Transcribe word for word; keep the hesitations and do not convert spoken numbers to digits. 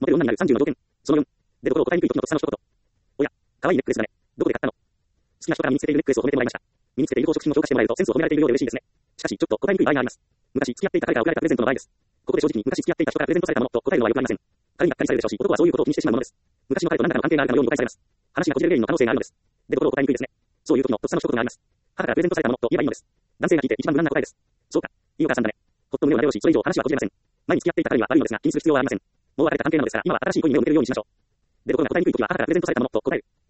モテる女になるさんじゅうの条件。そのよん。で心を答えにくい時のとっさの一言。おや、可愛いネックレスだね。どこで買ったの？好きな人から身につけているネックレスを褒めてもらいました。身につけている装飾品を評価してもらえるとセンスを褒められているようで嬉しいですね。しかし、ちょっと答えにくい場合があります。昔付き合っていた彼から贈られたプレゼントの場合です。ここで正直に昔付き合っていた人からプレゼントされたものと答えるのはよくありません。彼にがっかりされるでしょうし、男はそういうことを気にしてしまうものです。昔の彼と何らかの関係があるかのように誤解されます。話がこじれる原因の可能性があるのです。で心を答えにくいですね。そういう時のとっさの一言があります。母からプレゼントされたものと言えばいいのです。男性が聞いて一番無難な答えです。そうか。いいお母さんだね。ほっと胸をなで下ろし、それ以上話はこじれません。前に付き合っていた彼には悪いのですが、気にする必要はありません。もう別れた関係なのですから、今は新しい恋に目を向けるようにしましょう。で心が答えにくい時は母からプレゼントされたものと答える。